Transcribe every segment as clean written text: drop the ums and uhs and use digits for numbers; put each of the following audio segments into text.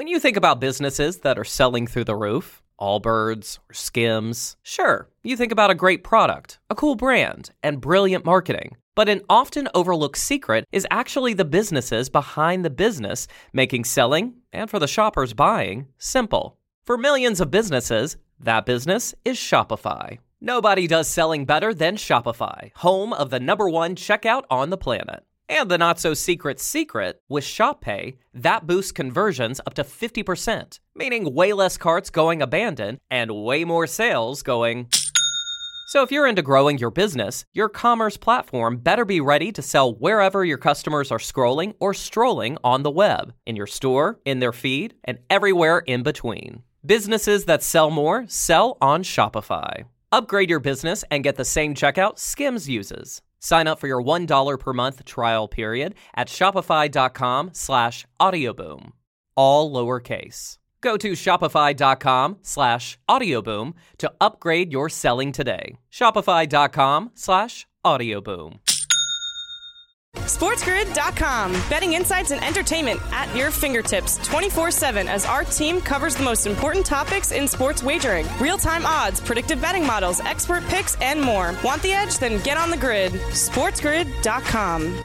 When you think about businesses that are selling through the roof, Allbirds or Skims, sure, you think about a great product, a cool brand, and brilliant marketing. But an often overlooked secret is actually the businesses behind the business making selling, and for the shoppers buying, simple. For millions of businesses, that business is Shopify. Nobody does selling better than Shopify, home of the #1 checkout on the planet. And the not-so-secret secret, with Shop Pay, that boosts conversions up to 50%, meaning way less carts going abandoned and way more sales going... So if you're into growing your business, your commerce platform better be ready to sell wherever your customers are scrolling or strolling on the web, in your store, in their feed, and everywhere in between. Businesses that sell more sell on Shopify. Upgrade your business and get the same checkout Skims uses. Sign up for your $1 per month trial period at shopify.com/audioboom. All lowercase. Go to shopify.com/audioboom to upgrade your selling today. Shopify.com/audioboom. SportsGrid.com. Betting insights and entertainment at your fingertips 24/7 as our team covers the most important topics in sports wagering. Real-time odds, predictive betting models, expert picks, and more. Want the edge? Then get on the grid. SportsGrid.com.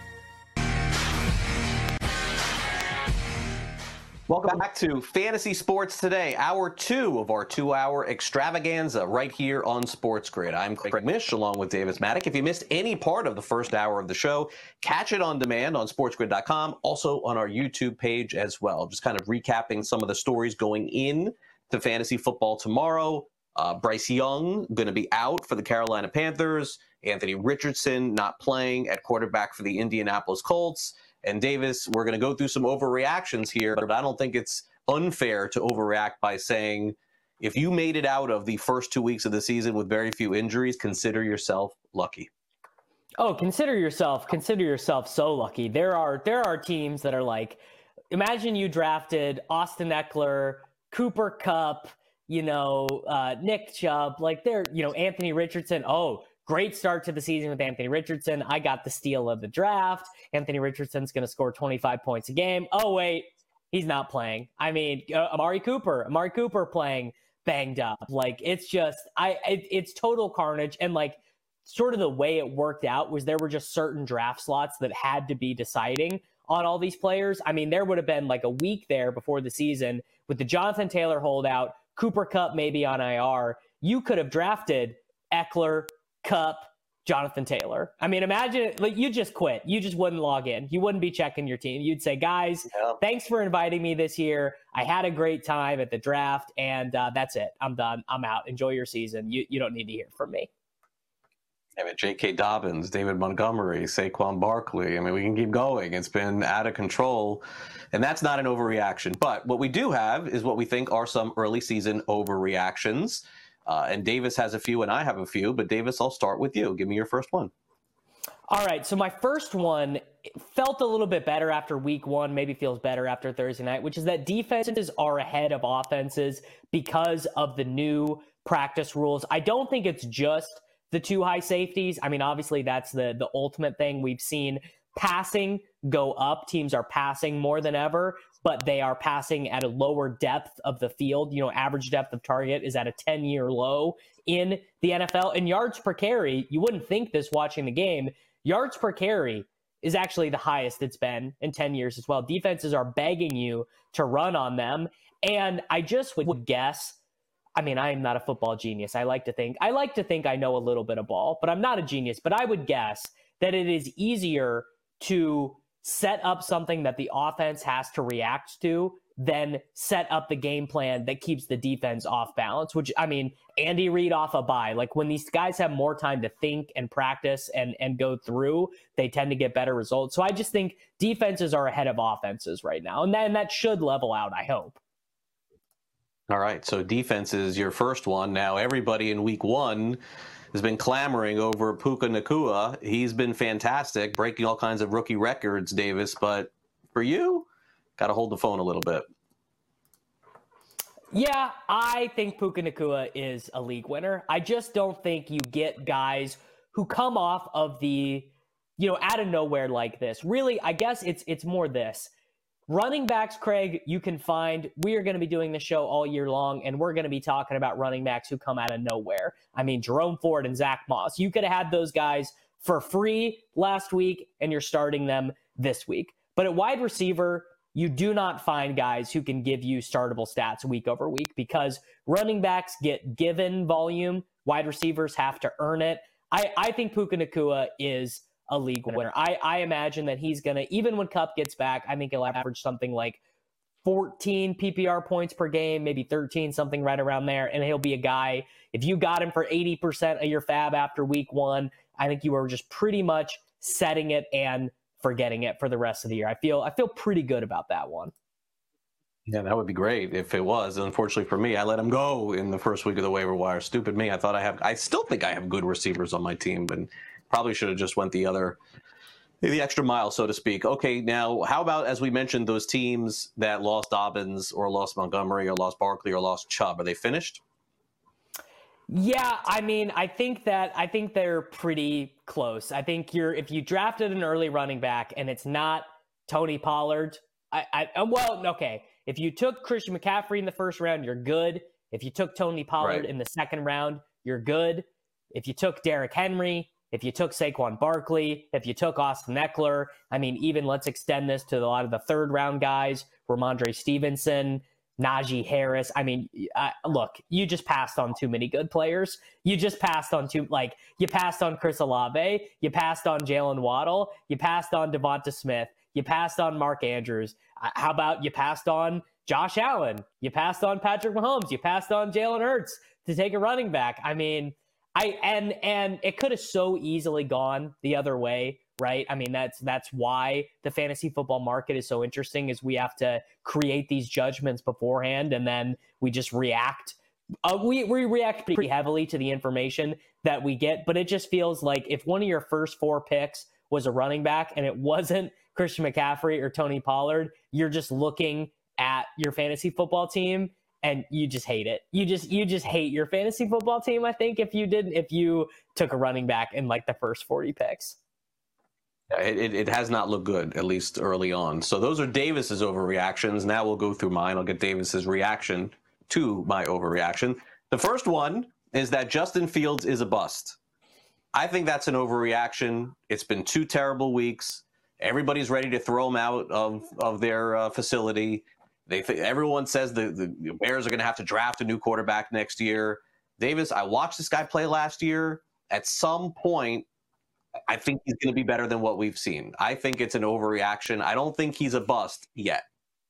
Welcome back to Fantasy Sports Today, hour 2 of our 2-hour extravaganza right here on Sports Grid. I'm Craig Mish along with Davis Maddock. If you missed any part of the first hour of the show, catch it on demand on sportsgrid.com, also on our YouTube page as well. Just kind of recapping some of the stories going in to fantasy football tomorrow. Bryce Young going to be out for the Carolina Panthers. Anthony Richardson not playing at quarterback for the Indianapolis Colts. And Davis, we're going to go through some overreactions here, but I don't think it's unfair to overreact by saying if you made it out of the first 2 weeks of the season with very few injuries, consider yourself lucky. Oh, consider yourself so lucky. There are teams that are like, imagine you drafted Austin Eckler, Cooper Kupp, Nick Chubb, Anthony Richardson. Oh, great start to the season with Anthony Richardson. I got the steal of the draft. Anthony Richardson's going to score 25 points a game. Oh, wait, he's not playing. I mean, Amari Cooper playing banged up. It's just, it's total carnage. And sort of the way it worked out was there were just certain draft slots that had to be deciding on all these players. I mean, there would have been a week there before the season with the Jonathan Taylor holdout, Cooper Kupp maybe on IR. You could have drafted Eckler, Kupp, Jonathan Taylor. I mean, imagine you just quit. You just wouldn't log in. You wouldn't be checking your team. You'd say, guys, Thanks for inviting me this year. I had a great time at the draft, and that's it. I'm done. I'm out. Enjoy your season. You don't need to hear from me. I mean, J.K. Dobbins, David Montgomery, Saquon Barkley. I mean, we can keep going. It's been out of control, and that's not an overreaction. But what we do have is what we think are some early season overreactions. And Davis has a few and I have a few, but Davis, I'll start with you. Give me your first one. All right. So my first one felt a little bit better after week 1, maybe feels better after Thursday night, which is that defenses are ahead of offenses because of the new practice rules. I don't think it's just the 2 high safeties. I mean, obviously that's the ultimate thing. We've seen passing go up. Teams are passing more than ever, but they are passing at a lower depth of the field. Average depth of target is at a 10-year low in the NFL. And yards per carry, you wouldn't think this watching the game, yards per carry is actually the highest it's been in 10 years as well. Defenses are begging you to run on them. And I just would guess, I mean, I am not a football genius. I like to think I know a little bit of ball, but I'm not a genius. But I would guess that it is easier to set up something that the offense has to react to than set up the game plan that keeps the defense off balance, which, I mean, Andy Reid off a bye. When these guys have more time to think and practice and go through, they tend to get better results. So I just think defenses are ahead of offenses right now, and that should level out, I hope. All right, so defense is your first one. Now, everybody in week 1 has been clamoring over Puka Nacua. He's been fantastic, breaking all kinds of rookie records, Davis. But for you, got to hold the phone a little bit. Yeah, I think Puka Nacua is a league winner. I just don't think you get guys who come off of the, out of nowhere like this. Really, I guess it's more this. running backs, Craig, you can find. We are going to be doing this show all year long, and we're going to be talking about running backs who come out of nowhere. I mean, Jerome Ford and Zach Moss. You could have had those guys for free last week, and you're starting them this week. But at wide receiver, you do not find guys who can give you startable stats week over week because running backs get given volume. Wide receivers have to earn it. I think Puka Nacua is a league winner. I imagine that he's going to, even when Kupp gets back, I think he'll average something like 14 PPR points per game, maybe 13, something right around there. And he'll be a guy, if you got him for 80% of your fab after week one, I think you are just pretty much setting it and forgetting it for the rest of the year. I feel pretty good about that one. Yeah, that would be great if it was. Unfortunately for me, I let him go in the first week of the waiver wire. Stupid me. I still think I have good receivers on my team, but probably should have just went the extra mile, so to speak. Okay, now how about, as we mentioned, those teams that lost Dobbins or lost Montgomery or lost Barkley or lost Chubb? Are they finished? Yeah, I mean, I think they're pretty close. I think if you drafted an early running back and it's not Tony Pollard, okay. If you took Christian McCaffrey in the first round, you're good. If you took Tony Pollard in the second round, you're good. If you took Derrick Henry, if you took Saquon Barkley, if you took Austin Eckler, I mean, even let's extend this to a lot of the third round guys, Ramondre Stevenson, Najee Harris. I mean, look, you just passed on too many good players. You just passed on you passed on Chris Olave. You passed on Jalen Waddle. You passed on Devonta Smith. You passed on Mark Andrews. How about you passed on Josh Allen? You passed on Patrick Mahomes. You passed on Jalen Hurts to take a running back. I mean, and it could have so easily gone the other way, right? I mean, that's why the fantasy football market is so interesting, is we have to create these judgments beforehand, and then we just react. We react pretty heavily to the information that we get, but it just feels like if one of your first four picks was a running back and it wasn't Christian McCaffrey or Tony Pollard, you're just looking at your fantasy football team and you just hate it. You just hate your fantasy football team, I think, if you took a running back in like the first 40 picks. It has not looked good, at least early on. So those are Davis's overreactions. Now we'll go through mine. I'll get Davis's reaction to my overreaction. The first one is that Justin Fields is a bust. I think that's an overreaction. It's been 2 terrible weeks. Everybody's ready to throw him out of their facility. Everyone says the Bears are going to have to draft a new quarterback next year. Davis, I watched this guy play last year. At some point, I think he's going to be better than what we've seen. I think it's an overreaction. I don't think he's a bust yet.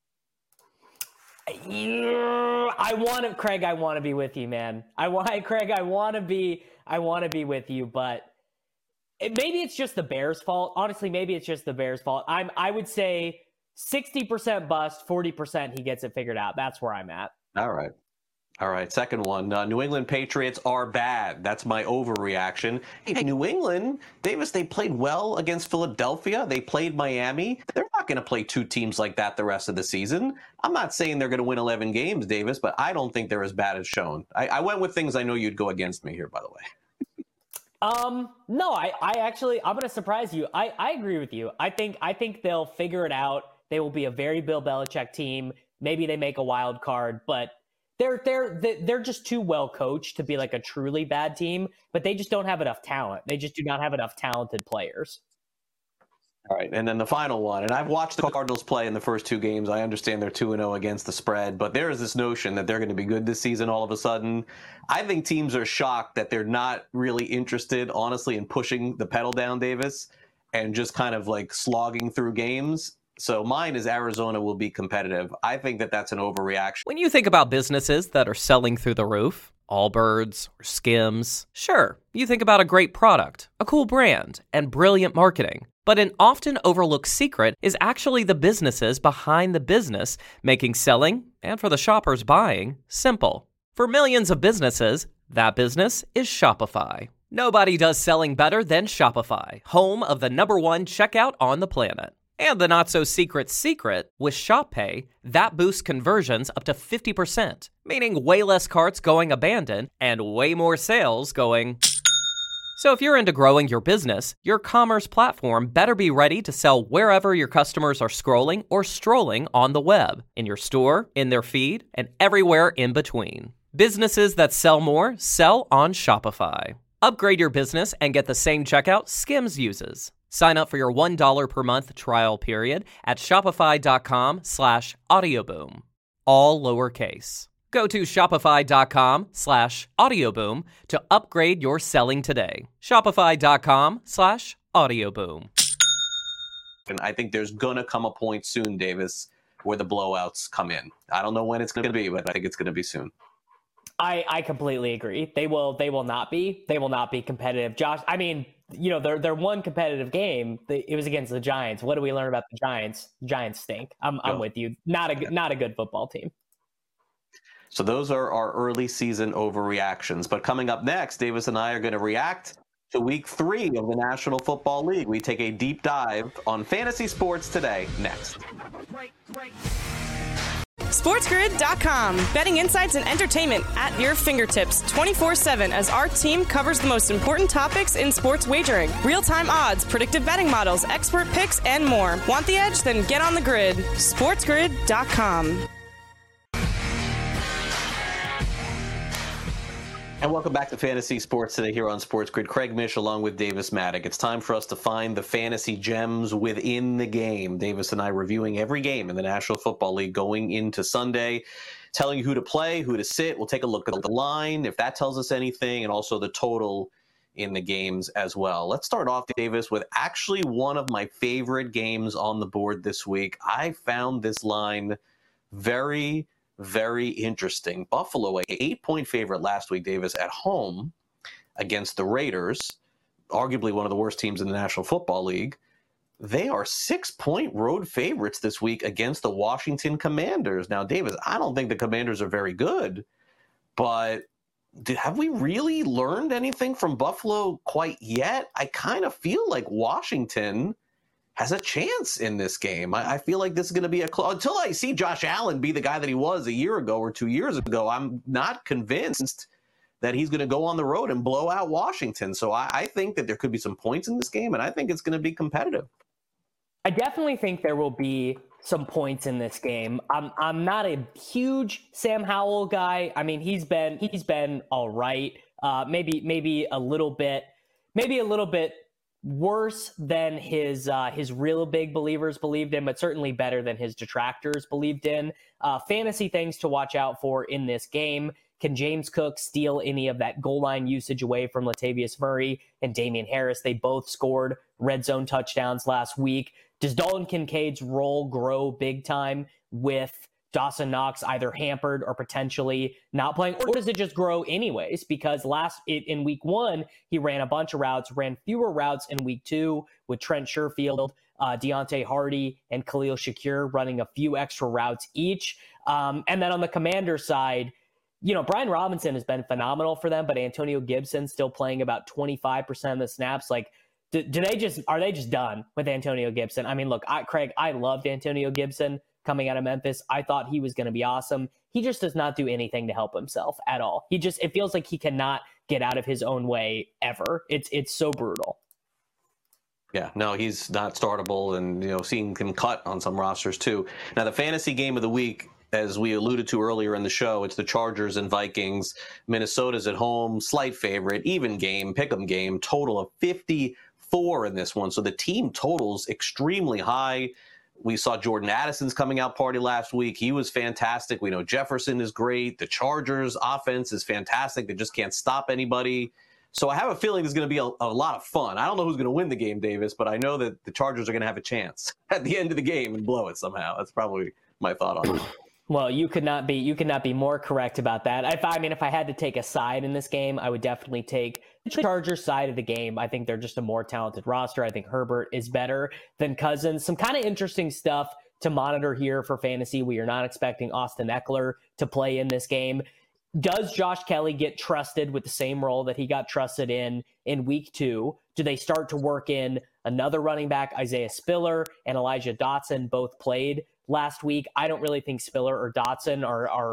Craig, I want to be with you, man. I want to be with you, but maybe it's just the Bears' fault. Honestly, maybe it's just the Bears' fault. I would say 60% bust, 40% he gets it figured out. That's where I'm at. All right. Second one. New England Patriots are bad. That's my overreaction. Hey, New England, Davis, they played well against Philadelphia. They played Miami. They're not going to play 2 teams like that the rest of the season. I'm not saying they're going to win 11 games, Davis, but I don't think they're as bad as shown. I went with things I know you'd go against me here, by the way. No, I'm going to surprise you. I agree with you. I think they'll figure it out. They will be a very Bill Belichick team. Maybe they make a wild card, but they're just too well coached to be like a truly bad team, but they just don't have enough talent. They just do not have enough talented players. All right, and then the final one, and I've watched the Cardinals play in the first 2 games. I understand they're 2-0 against the spread, but there is this notion that they're going to be good this season all of a sudden. I think teams are shocked that they're not really interested, honestly, in pushing the pedal down, Davis, and just kind of like slogging through games. So mine is Arizona will be competitive. I think that that's an overreaction. When you think about businesses that are selling through the roof, Allbirds or Skims, sure, you think about a great product, a cool brand, and brilliant marketing. But an often overlooked secret is actually the businesses behind the business, making selling, and for the shoppers buying, simple. For millions of businesses, that business is Shopify. Nobody does selling better than Shopify, home of the #1 checkout on the planet. And the not-so-secret secret, with Shop Pay, that boosts conversions up to 50%, meaning way less carts going abandoned and way more sales going So if you're into growing your business, your commerce platform better be ready to sell wherever your customers are scrolling or strolling on the web, in your store, in their feed, and everywhere in between. Businesses that sell more sell on Shopify. Upgrade your business and get the same checkout Skims uses. Sign up for your $1 per month trial period at shopify.com/audioboom. All lowercase. Go to shopify.com/audioboom to upgrade your selling today. Shopify.com/audioboom. And I think there's going to come a point soon, Davis, where the blowouts come in. I don't know when it's going to be, but I think it's going to be soon. I completely agree. They will not be. They will not be competitive. Josh, I mean, their one competitive game, it was against the Giants. What do we learn about the Giants? Giants stink. I'm with you. Not a good football team. So those are our early season overreactions. But coming up next, Davis and I are going to react to Week 3 of the National Football League. We take a deep dive on fantasy sports today. Next. SportsGrid.com. Betting insights and entertainment at your fingertips 24/7 as our team covers the most important topics in sports wagering. Real-time odds, predictive betting models, expert picks, and more. Want the edge? Then get on the grid. SportsGrid.com. And welcome back to Fantasy Sports today here on Sports Grid. Craig Mish along with Davis Maddock. It's time for us to find the fantasy gems within the game. Davis and I reviewing every game in the National Football League going into Sunday, telling you who to play, who to sit. We'll take a look at the line, if that tells us anything, and also the total in the games as well. Let's start off, Davis, with actually one of my favorite games on the board this week. I found this line very interesting. Buffalo, an 8-point favorite last week, Davis, at home against the Raiders, arguably one of the worst teams in the National Football League. They are 6-point road favorites this week against the Washington Commanders. Now, Davis, I don't think the Commanders are very good, but have we really learned anything from Buffalo quite yet? I kind of feel like Washington has a chance in this game. I feel like this is going to be until I see Josh Allen be the guy that he was a year ago or 2 years ago, I'm not convinced that he's going to go on the road and blow out Washington. So I think that there could be some points in this game, and I think it's going to be competitive. I definitely think there will be some points in this game. I'm not a huge Sam Howell guy. I mean, he's been all right. Maybe a little bit worse than his real big believers believed in, but certainly better than his detractors believed in. Fantasy things to watch out for in this game. Can James Cook steal any of that goal line usage away from Latavius Murray and Damian Harris? They both scored red zone touchdowns last week. Does Dalton Kincaid's role grow big time with Dawson Knox either hampered or potentially not playing, or does it just grow anyways? Because in week 1, he ran a bunch of routes, ran fewer routes in week 2 with Trent Sherfield, Deontay Hardy, and Khalil Shakir running a few extra routes each. And then on the Commander side, Brian Robinson has been phenomenal for them, but Antonio Gibson still playing about 25% of the snaps. Like, are they just done with Antonio Gibson? I mean, look, Craig, I loved Antonio Gibson coming out of Memphis. I thought he was going to be awesome. He just does not do anything to help himself at all. It feels like he cannot get out of his own way ever. It's so brutal. Yeah, no, he's not startable, and seeing him cut on some rosters too. Now, the fantasy game of the week, as we alluded to earlier in the show, it's the Chargers and Vikings. Minnesota's at home, slight favorite, even game, pick'em game, total of 54 in this one. So the team total's extremely high. We saw Jordan Addison's coming out party last week. He was fantastic. We know Jefferson is great. The Chargers offense is fantastic. They just can't stop anybody. So I have a feeling there's going to be a lot of fun. I don't know who's going to win the game, Davis, but I know that the Chargers are going to have a chance at the end of the game and blow it somehow. That's probably my thought on it. Well, you could not be more correct about that. If I had to take a side in this game, I would definitely take the Chargers side of the game. I think they're just a more talented roster. I think Herbert is better than Cousins. Some kind of interesting stuff to monitor here for fantasy. We are not expecting Austin Eckler to play in this game. Does Josh Kelly get trusted with the same role that he got trusted in week 2? Do they start to work in another running back? Isaiah Spiller and Elijah Dotson both played last week. I don't really think Spiller or Dotson are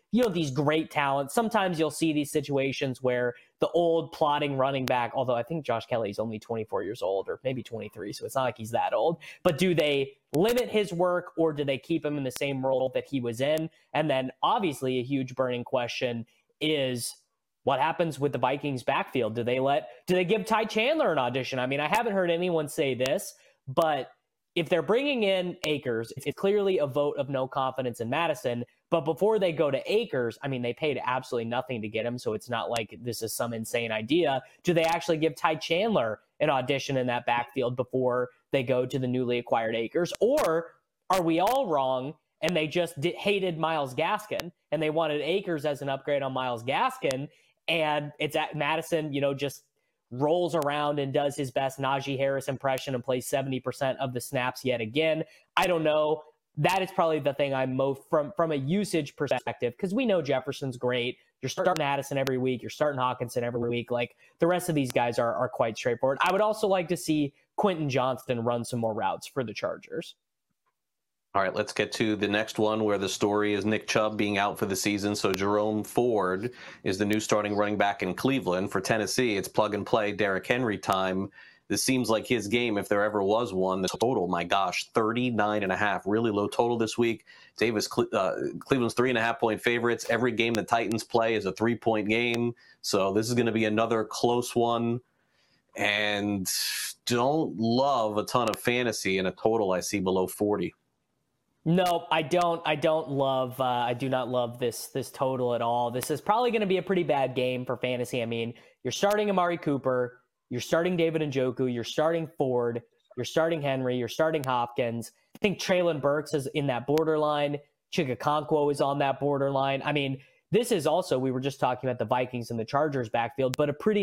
these great talents. Sometimes you'll see these situations where the old plodding running back, although I think Josh Kelly's only 24 years old or maybe 23, so it's not like he's that old. But do they limit his work or do they keep him in the same role that he was in? And then obviously a huge burning question is what happens with the Vikings backfield? Do they give Ty Chandler an audition? I mean, I haven't heard anyone say this, but if they're bringing in Akers, it's clearly a vote of no confidence in Madison. But before they go to Akers, I mean, they paid absolutely nothing to get him, so it's not like this is some insane idea. Do they actually give Ty Chandler an audition in that backfield before they go to the newly acquired Akers? Or are we all wrong and they just hated Myles Gaskin and they wanted Akers as an upgrade on Myles Gaskin, and it's at Madison, just rolls around and does his best Najee Harris impression and plays 70% of the snaps yet again? I don't know. That is probably the thing I'm most from a usage perspective, because we know Jefferson's great. You're starting Addison every week. You're starting Hawkinson every week. Like, the rest of these guys are quite straightforward. I would also like to see Quentin Johnston run some more routes for the Chargers. All right, let's get to the next one where the story is Nick Chubb being out for the season. So Jerome Ford is the new starting running back in Cleveland. For Tennessee, it's plug and play Derrick Henry time. This seems like his game, if there ever was one. The total, my gosh, 39.5. Really low total this week. Cleveland's 3.5-point favorites. Every game the Titans play is a 3-point game. So this is going to be another close one. And don't love a ton of fantasy in a total I see below 40. No, I don't. I do not love this total at all. This is probably going to be a pretty bad game for fantasy. I mean, you're starting Amari Cooper, you're starting David Njoku, you're starting Ford, you're starting Henry, you're starting Hopkins. I think Treylon Burks is in that borderline. Chigakonkwo is on that borderline. I mean, this is also, we were just talking about the Vikings and the Chargers backfield, but a pretty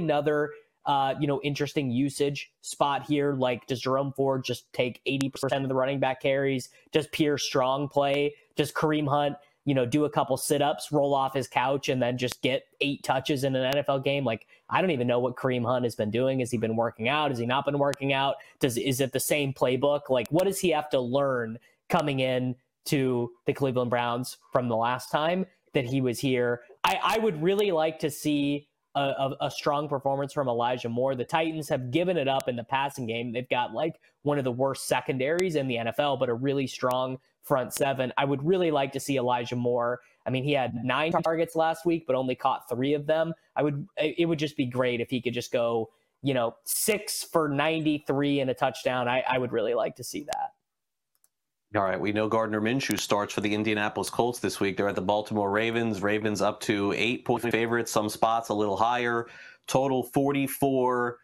interesting usage spot here. Like, does Jerome Ford just take 80% of the running back carries? Does Pierre Strong play? Does Kareem Hunt, do a couple sit-ups, roll off his couch, and then just get 8 touches in an NFL game? Like, I don't even know what Kareem Hunt has been doing. Has he been working out? Has he not been working out? Is it the same playbook? Like, what does he have to learn coming in to the Cleveland Browns from the last time that he was here? I would really like to see a strong performance from Elijah Moore. The Titans have given it up in the passing game. They've got like one of the worst secondaries in the NFL, but a really strong front seven. I would really like to see Elijah Moore. I mean, he had 9 targets last week, but only caught 3 of them. It would just be great if he could just go, 6 for 93 and a touchdown. I would really like to see that. All right, we know Gardner Minshew starts for the Indianapolis Colts this week. They're at the Baltimore Ravens. Ravens up to 8-point favorites, some spots a little higher. Total 44.5.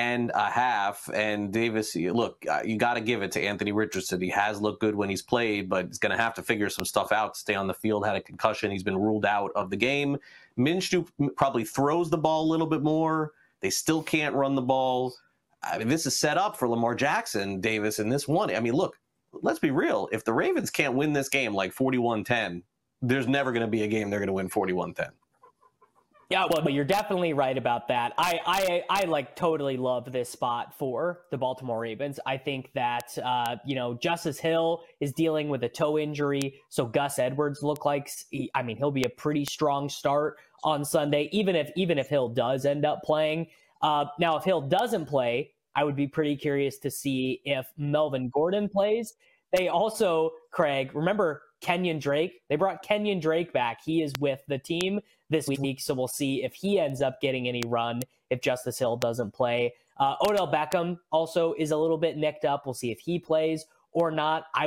And Davis, look, you got to give it to Anthony Richardson. He has looked good when he's played, but he's going to have to figure some stuff out to stay on the field. Had a concussion. He's been ruled out of the game. Minshew probably throws the ball a little bit more. They still can't run the ball. I mean, this is set up for Lamar Jackson, Davis, in this one. I mean, look, let's be real. If the Ravens can't win this game like 41-10, there's never going to be a game they're going to win 41-10. Yeah, well, you're definitely right about that. I like totally love this spot for the Baltimore Ravens. I think that Justice Hill is dealing with a toe injury, so Gus Edwards he'll be a pretty strong start on Sunday, even if Hill does end up playing. Now, if Hill doesn't play, I would be pretty curious to see if Melvin Gordon plays. They also, Craig, remember Kenyon Drake? They brought Kenyon Drake back. He is with the team this week, so we'll see if he ends up getting any run if Justice Hill doesn't play. Odell Beckham also is a little bit nicked up. We'll see if he plays or not. I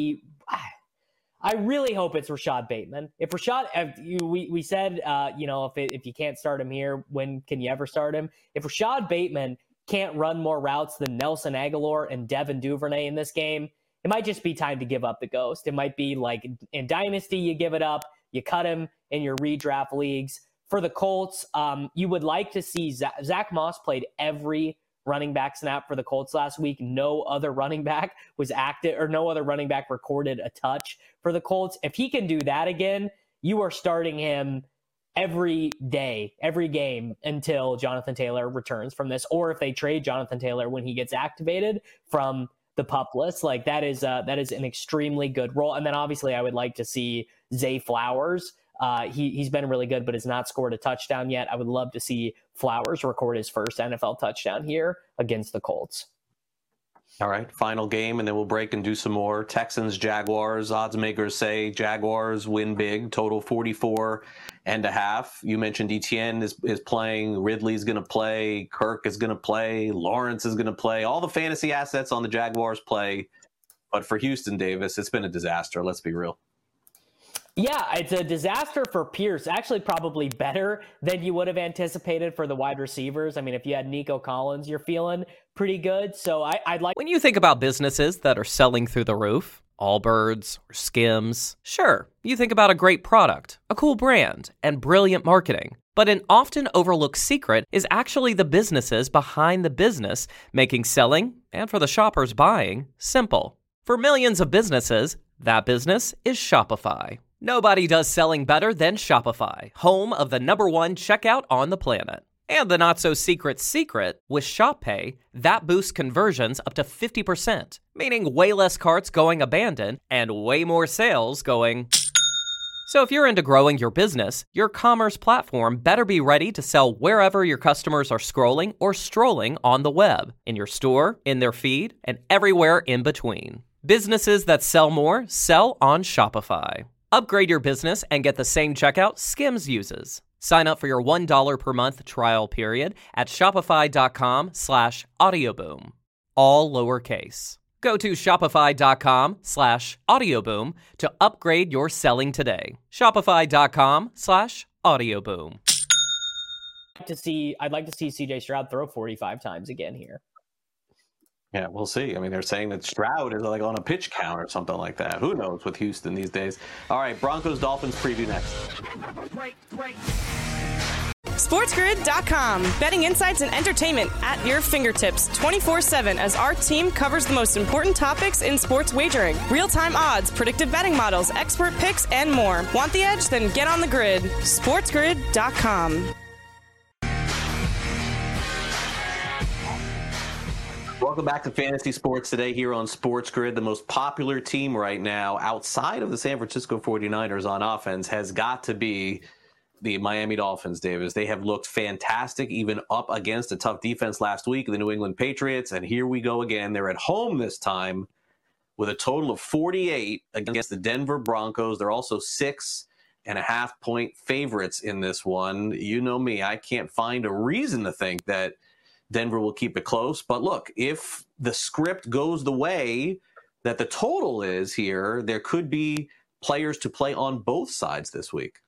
really hope it's Rashad Bateman. If we said, if you can't start him here, when can you ever start him? If Rashad Bateman can't run more routes than Nelson Aguilar and Devin Duvernay in this game, it might just be time to give up the ghost. It might be like in Dynasty, you give it up, you cut him in your redraft leagues. For the Colts, you would like to see Zach Moss played every running back snap for the Colts last week. No other running back was active, or no other running back recorded a touch for the Colts. If he can do that again, you are starting him every day, every game until Jonathan Taylor returns from this, or if they trade Jonathan Taylor when he gets activated from the PUP list. Like, that is an extremely good role. And then obviously I would like to see Zay Flowers He's been really good, but has not scored a touchdown yet. I would love to see Flowers record his first NFL touchdown here against the Colts. All right, final game, and then we'll break and do some more. Texans, Jaguars. Odds makers say Jaguars win big, total 44.5. You mentioned Etienne is playing. Ridley's going to play. Kirk is going to play. Lawrence is going to play. All the fantasy assets on the Jaguars play. But for Houston, Davis, it's been a disaster. Let's be real. Yeah, it's a disaster for Pierce. Actually, probably better than you would have anticipated for the wide receivers. I mean, if you had Nico Collins, you're feeling pretty good. So I'd like... When you think about businesses that are selling through the roof, Allbirds or Skims, sure, you think about a great product, a cool brand, and brilliant marketing. But an often overlooked secret is actually the businesses behind the business, making selling, and for the shoppers buying, simple. For millions of businesses, that business is Shopify. Nobody does selling better than Shopify, home of the #1 checkout on the planet. And the not-so-secret secret, with Shop Pay, that boosts conversions up to 50%, meaning way less carts going abandoned and way more sales going... So if you're into growing your business, your commerce platform better be ready to sell wherever your customers are scrolling or strolling on the web, in your store, in their feed, and everywhere in between. Businesses that sell more sell on Shopify. Upgrade your business and get the same checkout Skims uses. Sign up for your $1 per month trial period at shopify.com/audioboom. All lowercase. Go to shopify.com/audioboom to upgrade your selling today. Shopify.com/audioboom. I'd like to see CJ Stroud throw 45 times again here. Yeah, we'll see. I mean, they're saying that Stroud is like on a pitch count or something like that. Who knows with Houston these days? All right, Broncos-Dolphins preview next. SportsGrid.com. Betting insights and entertainment at your fingertips 24/7 as our team covers the most important topics in sports wagering. Real-time odds, predictive betting models, expert picks, and more. Want the edge? Then get on the grid. SportsGrid.com. Welcome back to Fantasy Sports Today here on Sports Grid. The most popular team right now outside of the San Francisco 49ers on offense has got to be the Miami Dolphins, Davis. They have looked fantastic, even up against a tough defense last week, the New England Patriots. And here we go again. They're at home this time with a total of 48 against the Denver Broncos. They're also 6.5-point favorites in this one. You know me, I can't find a reason to think that Denver will keep it close. But look, if the script goes the way that the total is here, there could be players to play on both sides this week.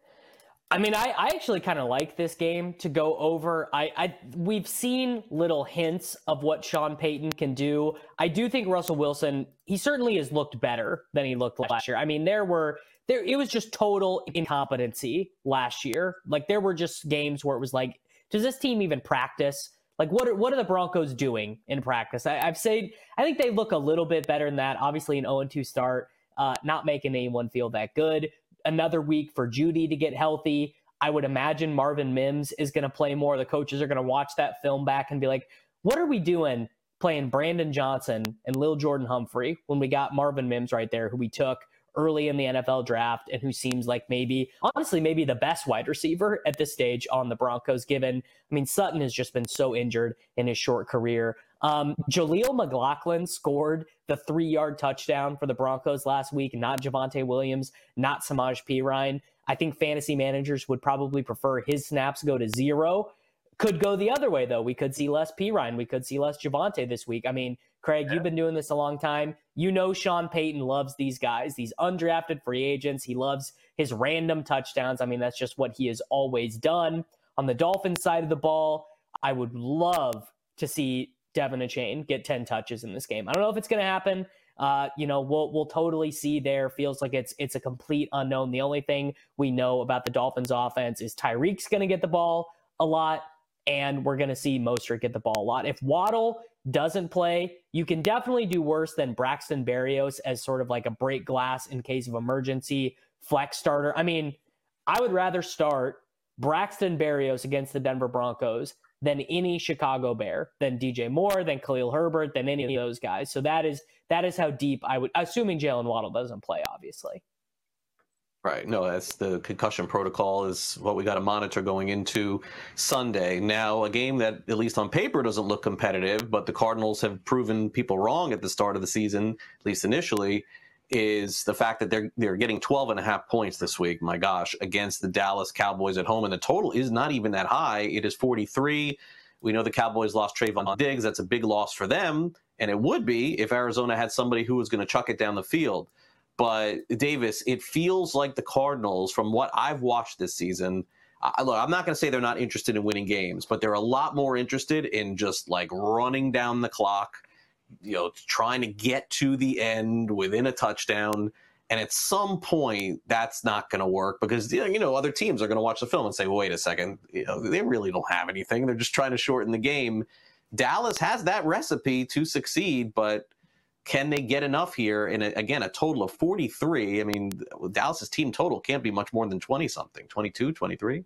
I mean, I actually kind of like this game to go over. We've seen little hints of what Sean Payton can do. I do think Russell Wilson, he certainly has looked better than he looked last year. I mean, it was just total incompetency last year. Like, there were just games where it was like, does this team even practice? Like, what are the Broncos doing in practice? I think they look a little bit better than that. Obviously, an 0-2 start, not making anyone feel that good. Another week for Judy to get healthy. I would imagine Marvin Mims is going to play more. The coaches are going to watch that film back and be like, what are we doing playing Brandon Johnson and Lil Jordan Humphrey when we got Marvin Mims right there, who we took early in the NFL draft and who seems like maybe the best wide receiver at this stage on the Broncos, given, I mean, Sutton has just been so injured in his short career. Jaleel McLaughlin scored the 3-yard touchdown for the Broncos last week, not Javonte Williams, not Samaje Perine. I think fantasy managers would probably prefer his snaps go to 0. Could go the other way, though. We could see less Perine. We could see less Javonte this week. I mean, Craig, you've been doing this a long time. You know Sean Payton loves these guys, these undrafted free agents. He loves his random touchdowns. I mean, that's just what he has always done. On the Dolphins side of the ball, I would love to see Devin Achane get 10 touches in this game. I don't know if it's going to happen. We'll totally see there. Feels like it's a complete unknown. The only thing we know about the Dolphins offense is Tyreek's going to get the ball a lot, and we're going to see Mostert get the ball a lot. If Waddle doesn't play, you can definitely do worse than Braxton Berrios as sort of like a break glass in case of emergency flex starter. I mean, I would rather start Braxton Berrios against the Denver Broncos than any Chicago Bear, than DJ Moore, than Khalil Herbert, than any of those guys. So that is how deep I would, assuming Jalen Waddle doesn't play, obviously. Right. No, that's the concussion protocol is what we got to monitor going into Sunday. Now, a game that, at least on paper, doesn't look competitive, but the Cardinals have proven people wrong at the start of the season, at least initially, is the fact that they're getting 12.5 points this week, my gosh, against the Dallas Cowboys at home. And the total is not even that high. It is 43. We know the Cowboys lost Trayvon Diggs. That's a big loss for them. And it would be if Arizona had somebody who was going to chuck it down the field. But, Davis, it feels like the Cardinals, from what I've watched this season, look, I'm not going to say they're not interested in winning games, but they're a lot more interested in just, like, running down the clock, trying to get to the end within a touchdown. And at some point, that's not going to work because, other teams are going to watch the film and say, well, wait a second, they really don't have anything. They're just trying to shorten the game. Dallas has that recipe to succeed, but can they get enough here? And again, a total of 43. I mean, Dallas's team total can't be much more than 20-something, 22, 23.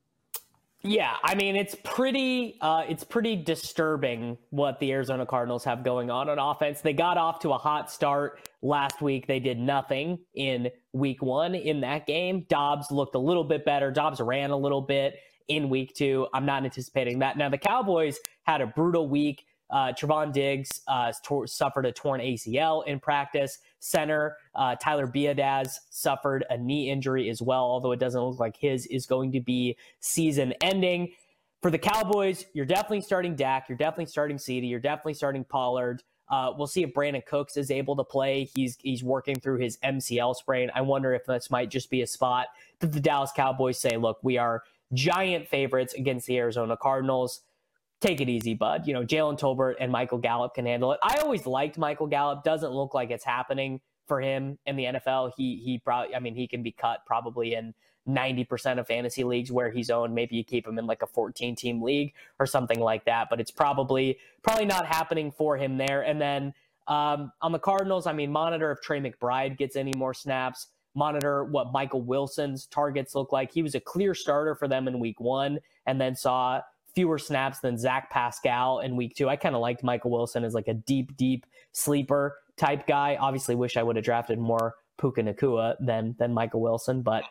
Yeah, I mean, it's pretty disturbing what the Arizona Cardinals have going on offense. They got off to a hot start last week. They did nothing in week 1 in that game. Dobbs looked a little bit better. Dobbs ran a little bit in week 2. I'm not anticipating that. Now, the Cowboys had a brutal week. Trevon Diggs suffered a torn ACL in practice. Center Tyler Biadasz suffered a knee injury as well, although it doesn't look like his is going to be season ending. For the Cowboys, you're definitely starting Dak. You're definitely starting CeeDee. You're definitely starting Pollard. We'll see if Brandon Cooks is able to play. He's working through his MCL sprain. I wonder if this might just be a spot that the Dallas Cowboys say, look, we are giant favorites against the Arizona Cardinals. Take it easy, bud. Jalen Tolbert and Michael Gallup can handle it. I always liked Michael Gallup. Doesn't look like it's happening for him in the NFL. He probably, he can be cut probably in 90% of fantasy leagues where he's owned. Maybe you keep him in like a 14-team league or something like that, but it's probably not happening for him there. And then on the Cardinals, monitor if Trey McBride gets any more snaps. Monitor what Michael Wilson's targets look like. He was a clear starter for them in week 1 and then saw fewer snaps than Zach Pascal in week 2. I kind of liked Michael Wilson as like a deep sleeper type guy. Obviously wish I would have drafted more Puka Nacua than Michael Wilson, but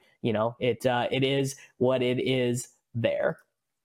it is what it is there.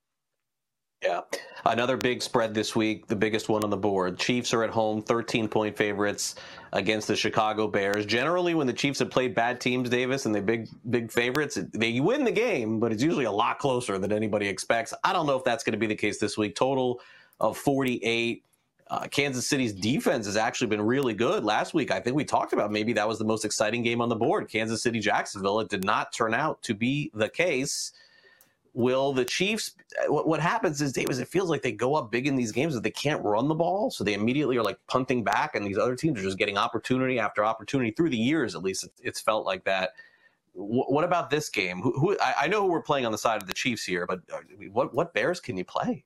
Yeah. Another big spread this week, the biggest one on the board. Chiefs are at home, 13-point favorites against the Chicago Bears. Generally, when the Chiefs have played bad teams, Davis, and they're big favorites, they win the game, but it's usually a lot closer than anybody expects. I don't know if that's going to be the case this week. Total of 48. Kansas City's defense has actually been really good. Last week, I think we talked about maybe that was the most exciting game on the board, Kansas City-Jacksonville. It did not turn out to be the case. Will the Chiefs, what happens is, Davis, it feels like they go up big in these games that they can't run the ball, so they immediately are like punting back, and these other teams are just getting opportunity after opportunity through the years. At least it's felt like that. What about this game? I know who we're playing on the side of the Chiefs here, but what Bears can you play?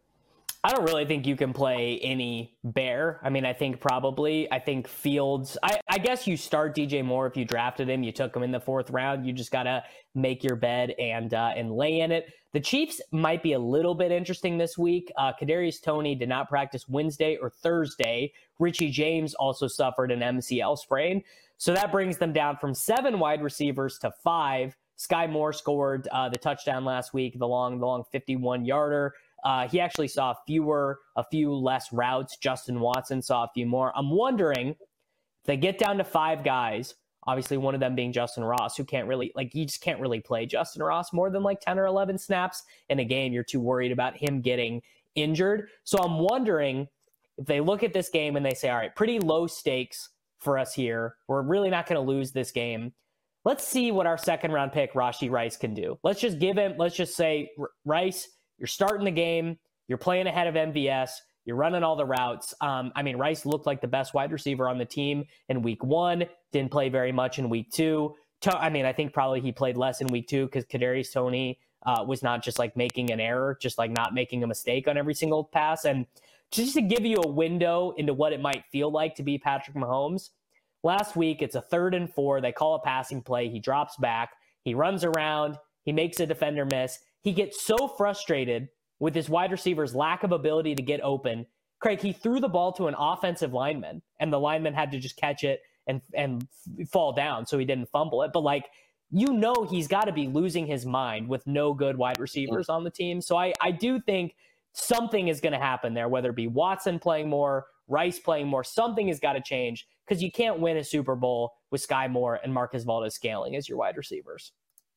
I don't really think you can play any Bear. I think Fields, I guess you start DJ Moore if you drafted him. You took him in the 4th round. You just got to make your bed and lay in it. The Chiefs might be a little bit interesting this week. Kadarius Toney did not practice Wednesday or Thursday. Richie James also suffered an MCL sprain. So that brings them down from 7 wide receivers to 5. Sky Moore scored the touchdown last week, the long 51-yarder. He actually saw a few less routes. Justin Watson saw a few more. I'm wondering if they get down to 5 guys, obviously one of them being Justin Ross, who can't really, you just can't really play Justin Ross more than 10 or 11 snaps in a game. You're too worried about him getting injured. So I'm wondering if they look at this game and they say, all right, pretty low stakes for us here. We're really not going to lose this game. Let's see what our 2nd round pick, Rashee Rice, can do. Let's just say, Rice, you're starting the game. You're playing ahead of MVS. You're running all the routes. Rice looked like the best wide receiver on the team in week 1. Didn't play very much in week 2. I think probably he played less in week 2 because Kadarius Toney was not just making an error, just not making a mistake on every single pass. And just to give you a window into what it might feel like to be Patrick Mahomes, last week it's a 3rd and 4. They call a passing play. He drops back. He runs around. He makes a defender miss. He gets so frustrated with his wide receiver's lack of ability to get open. Craig, he threw the ball to an offensive lineman, and the lineman had to just catch it and fall down so he didn't fumble it. But he's got to be losing his mind with no good wide receivers on the team. So I do think something is going to happen there, whether it be Watson playing more, Rice playing more. Something has got to change because you can't win a Super Bowl with Sky Moore and Marquez Valdes-Scantling as your wide receivers.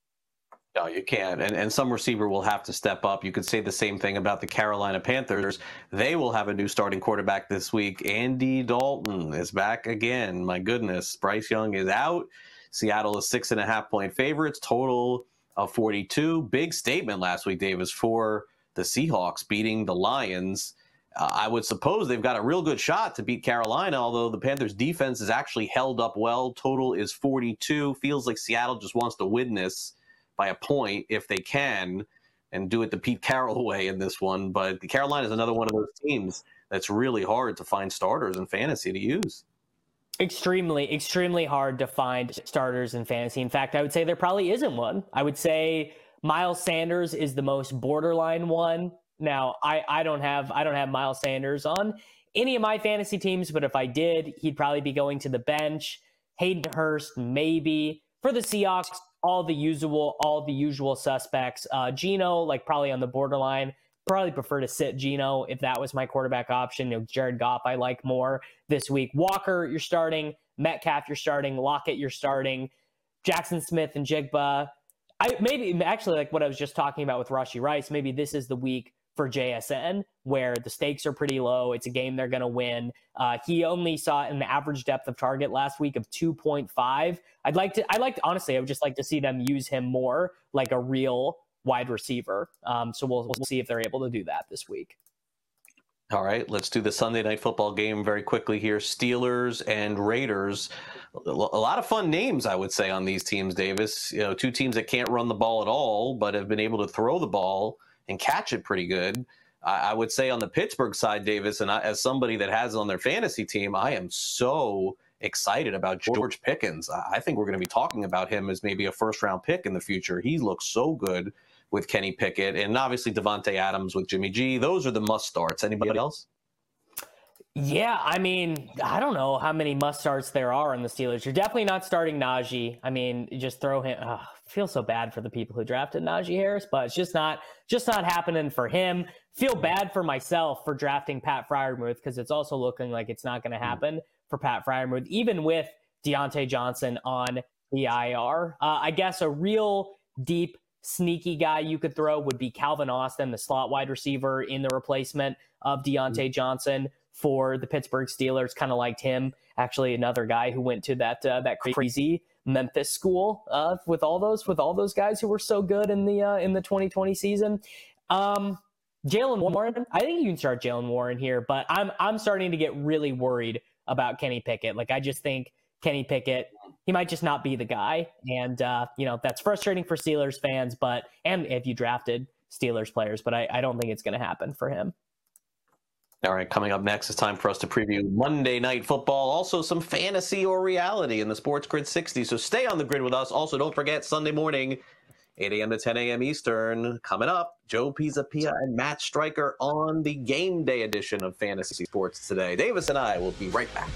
No, you can't. And some receiver will have to step up. You could say the same thing about the Carolina Panthers. They will have a new starting quarterback this week. Andy Dalton is back again. My goodness. Bryce Young is out. Seattle is 6.5-point favorites, total of 42. Big statement last week, Davis, for the Seahawks beating the Lions. I would suppose they've got a real good shot to beat Carolina, although the Panthers' defense has actually held up well. Total is 42. Feels like Seattle just wants to win this by a point if they can and do it the Pete Carroll way in this one. But Carolina is another one of those teams that's really hard to find starters in fantasy to use. Extremely, extremely hard to find starters in fantasy. In fact, I would say there probably isn't one. I would say Miles Sanders is the most borderline one. Now, I don't have Miles Sanders on any of my fantasy teams, but if I did, he'd probably be going to the bench. Hayden Hurst, maybe. For the Seahawks, all the usual suspects. Geno, like probably on the borderline. Probably prefer to sit Geno if that was my quarterback option. Jared Goff, I like more this week. Walker, you're starting. Metcalf, you're starting. Lockett, you're starting. Jackson Smith and Jigba. Maybe actually like what I was just talking about with Rashee Rice, maybe this is the week for JSN where the stakes are pretty low. It's a game they're going to win. He only saw an average depth of target last week of 2.5. Honestly, I would just like to see them use him more like a real wide receiver. So we'll see if they're able to do that this week. All right, let's do the Sunday Night Football game very quickly here. Steelers and Raiders. A lot of fun names, I would say, on these teams, Davis. Two teams that can't run the ball at all, but have been able to throw the ball and catch it pretty good. I would say on the Pittsburgh side, Davis, and as somebody that has it on their fantasy team, I am so excited about George Pickens. I think we're going to be talking about him as maybe a first-round pick in the future. He looks so good with Kenny Pickett, and obviously Devontae Adams with Jimmy G. Those are the must-starts. Anybody else? Yeah, I mean, I don't know how many must-starts there are in the Steelers. You're definitely not starting Najee. I mean, you just throw him. I feel so bad for the people who drafted Najee Harris, but it's just not happening for him. Feel bad for myself for drafting Pat Freiermuth because it's also looking like it's not going to happen for Pat Freiermuth, even with Deontay Johnson on the IR. I guess a real deep, sneaky guy you could throw would be Calvin Austin, the slot wide receiver in the replacement of Deontay Johnson for the Pittsburgh Steelers. Kind of liked him. Actually, another guy who went to that crazy Memphis school with all those guys who were so good in the 2020 season. Jaylen Warren, I think you can start Jaylen Warren here, but I'm starting to get really worried about Kenny Pickett. Like, I just think Kenny Pickett, he might just not be the guy. And, that's frustrating for Steelers fans, and if you drafted Steelers players, but I don't think it's going to happen for him. All right, coming up next, it's time for us to preview Monday Night Football. Also, some fantasy or reality in the Sports Grid 60. So stay on the grid with us. Also, don't forget, Sunday morning, 8 a.m. to 10 a.m. Eastern. Coming up, Joe Pisapia and Matt Stryker on the game day edition of Fantasy Sports Today. Davis and I will be right back.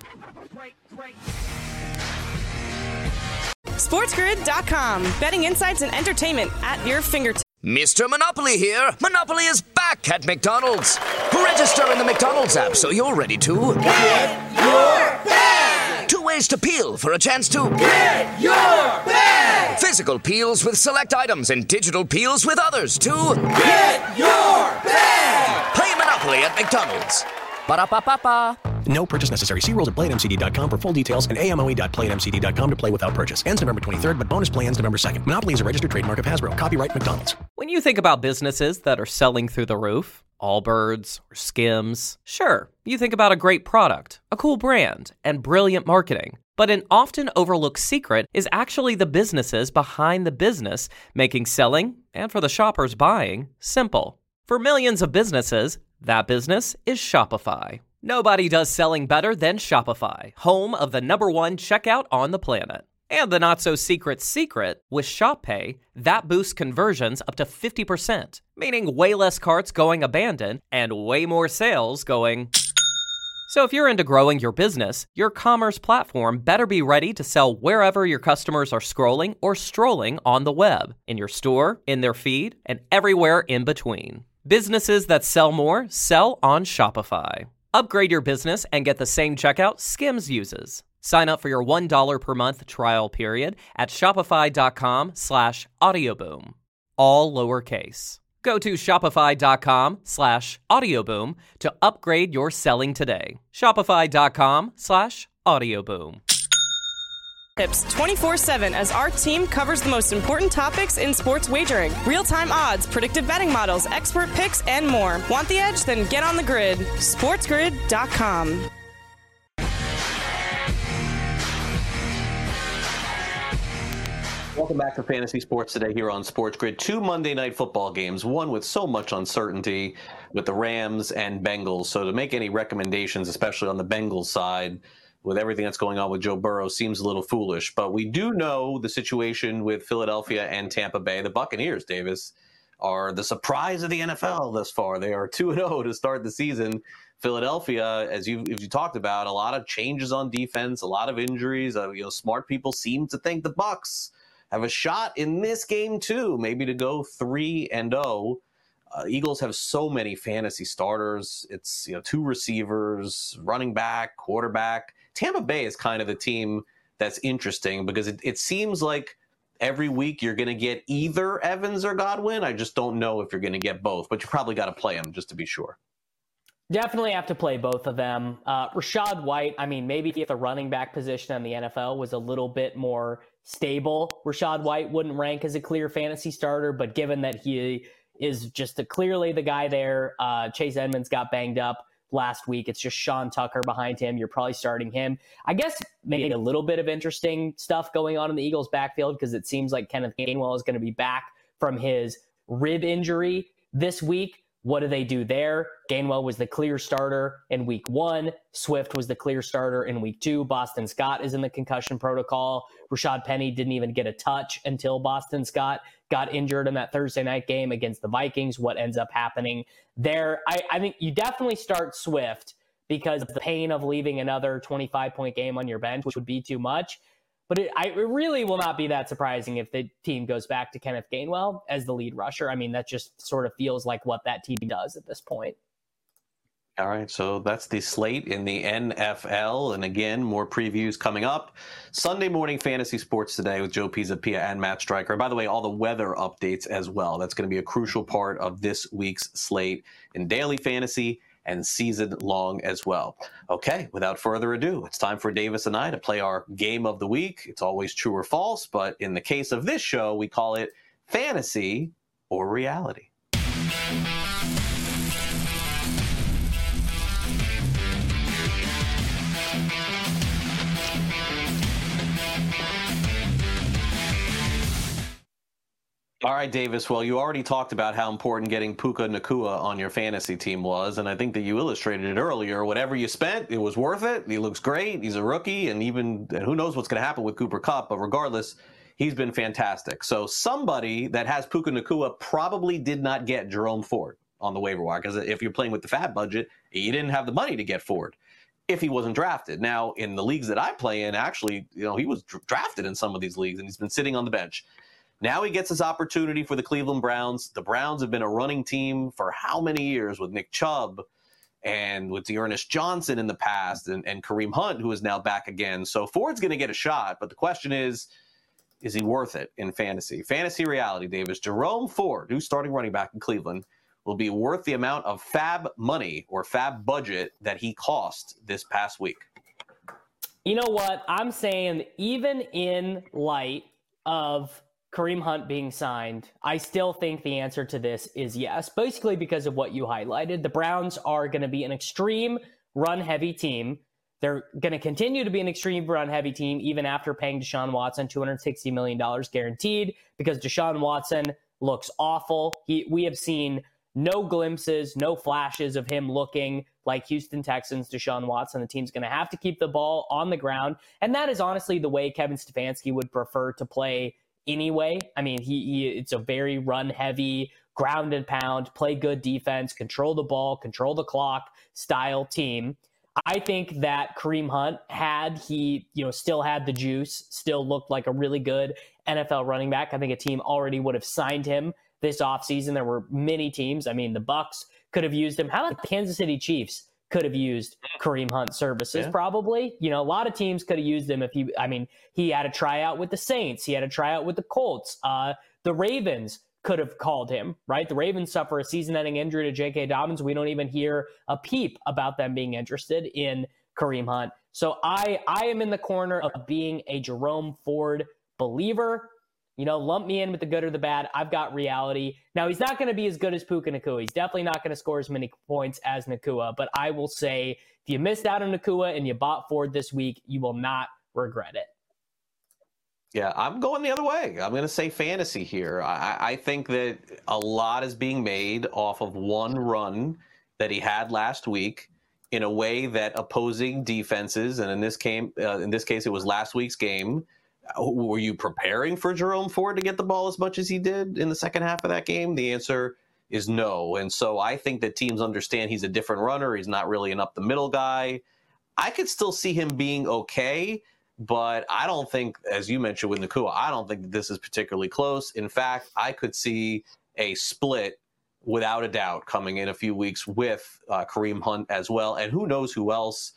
SportsGrid.com. Betting insights and entertainment at your fingertips. Mr. Monopoly here. Monopoly is back at McDonald's. Register in the McDonald's app so you're ready to get your bag. 2 ways to peel for a chance to get your bag. Physical peels with select items and digital peels with others to get your bag. Play Monopoly at McDonald's. Ba-da-ba-ba-ba. No purchase necessary. See rules at playatmcd.com for full details and amoe.playatmcd.com to play without purchase. Ends November 23rd, but bonus play ends November 2nd. Monopoly is a registered trademark of Hasbro. Copyright McDonald's. When you think about businesses that are selling through the roof, Allbirds or Skims, sure, you think about a great product, a cool brand, and brilliant marketing. But an often overlooked secret is actually the businesses behind the business, making selling, and for the shoppers buying, simple. For millions of businesses, that business is Shopify. Nobody does selling better than Shopify, home of the #1 checkout on the planet. And the not-so-secret secret, with ShopPay, that boosts conversions up to 50%, meaning way less carts going abandoned and way more sales going So if you're into growing your business, your commerce platform better be ready to sell wherever your customers are scrolling or strolling on the web, in your store, in their feed, and everywhere in between. Businesses that sell more sell on Shopify. Upgrade your business and get the same checkout Skims uses. Sign up for your $1 per month trial period at shopify.com/audioboom. All lowercase. Go to shopify.com/audioboom to upgrade your selling today. Shopify.com/audioboom. Tips 24/7 as our team covers the most important topics in sports wagering. Real-time odds, predictive betting models, expert picks, and more. Want the edge? Then get on the grid. SportsGrid.com. Welcome back to Fantasy Sports Today here on Sports Grid. 2 Monday Night Football games, one with so much uncertainty with the Rams and Bengals. So to make any recommendations, especially on the Bengals side, with everything that's going on with Joe Burrow, seems a little foolish. But we do know the situation with Philadelphia and Tampa Bay. The Buccaneers, Davis, are the surprise of the NFL thus far. They are 2-0 to start the season. Philadelphia, as you talked about, a lot of changes on defense, a lot of injuries. Smart people seem to think the Bucs have a shot in this game too, maybe to go 3-0. Eagles have so many fantasy starters. It's 2 receivers, running back, quarterback. Tampa Bay is kind of the team that's interesting because it seems like every week you're going to get either Evans or Godwin. I just don't know if you're going to get both, but you probably got to play them just to be sure. Definitely have to play both of them. Rachaad White, maybe if the running back position in the NFL was a little bit more stable, Rachaad White wouldn't rank as a clear fantasy starter, but given that he is just clearly the guy there, Chase Edmonds got banged up last week. It's just Sean Tucker behind him. You're probably starting him. I guess maybe a little bit of interesting stuff going on in the Eagles backfield because it seems like Kenneth Gainwell is going to be back from his rib injury this week. What do they do there? Gainwell was the clear starter in week 1. Swift was the clear starter in week 2. Boston Scott is in the concussion protocol. Rashad Penny didn't even get a touch until Boston Scott got injured in that Thursday night game against the Vikings. What ends up happening there? I think you definitely start Swift because of the pain of leaving another 25-point game on your bench, which would be too much. But it really will not be that surprising if the team goes back to Kenneth Gainwell as the lead rusher. That just sort of feels like what that team does at this point. All right, so that's the slate in the NFL. And again, more previews coming up. Sunday morning Fantasy Sports Today with Joe Pisapia and Matt Stryker. By the way, all the weather updates as well. That's going to be a crucial part of this week's slate in daily fantasy and season long as well. Okay, without further ado, it's time for Davis and I to play our game of the week. It's always true or false, but in the case of this show, we call it fantasy or reality. All right, Davis. Well, you already talked about how important getting Puka Nacua on your fantasy team was, and I think that you illustrated it earlier. Whatever you spent, it was worth it. He looks great. He's a rookie, and who knows what's going to happen with Cooper Kupp, but regardless, he's been fantastic. So somebody that has Puka Nacua probably did not get Jerome Ford on the waiver wire, because if you're playing with the fab budget, you didn't have the money to get Ford if he wasn't drafted. Now, in the leagues that I play in, actually, he was drafted in some of these leagues, and he's been sitting on the bench. Now he gets his opportunity for the Cleveland Browns. The Browns have been a running team for how many years with Nick Chubb and with Ernest Johnson in the past and Kareem Hunt, who is now back again. So Ford's going to get a shot, but the question is he worth it in fantasy? Fantasy reality, Davis. Jerome Ford, who's starting running back in Cleveland, will be worth the amount of fab money or fab budget that he cost this past week. You know what? I'm saying even in light of Kareem Hunt being signed, I still think the answer to this is yes, basically because of what you highlighted. The Browns are going to be an extreme run-heavy team. They're going to continue to be an extreme run-heavy team even after paying Deshaun Watson $260 million guaranteed because Deshaun Watson looks awful. We have seen no glimpses, no flashes of him looking like Houston Texans Deshaun Watson. The team's going to have to keep the ball on the ground, and that is honestly the way Kevin Stefanski would prefer to play anyway. It's a very run-heavy, ground and pound, play good defense, control the ball, control the clock style team. I think that Kareem Hunt, had he, still had the juice, still looked like a really good NFL running back. I think a team already would have signed him this offseason. There were many teams. I mean, the Bucs could have used him. How about the Kansas City Chiefs could have used Kareem Hunt services? Probably. A lot of teams could have used him if he had a tryout with the Saints. He had a tryout with the Colts. The Ravens could have called him, right? The Ravens suffer a season-ending injury to J.K. Dobbins. We don't even hear a peep about them being interested in Kareem Hunt. So I am in the corner of being a Jerome Ford believer. Lump me in with the good or the bad. I've got reality. Now, he's not going to be as good as Puka Nacua. He's definitely not going to score as many points as Nacua. But I will say, if you missed out on Nacua and you bought Ford this week, you will not regret it. Yeah, I'm going the other way. I'm going to say fantasy here. I think that a lot is being made off of one run that he had last week in a way that opposing defenses, and in this case, it was last week's game. Were you preparing for Jerome Ford to get the ball as much as he did in the second half of that game? The answer is no. And so I think that teams understand he's a different runner. He's not really an up-the-middle guy. I could still see him being okay, but I don't think, as you mentioned with Nacua, I don't think that this is particularly close. In fact, I could see a split without a doubt coming in a few weeks with Kareem Hunt as well. And who knows who else.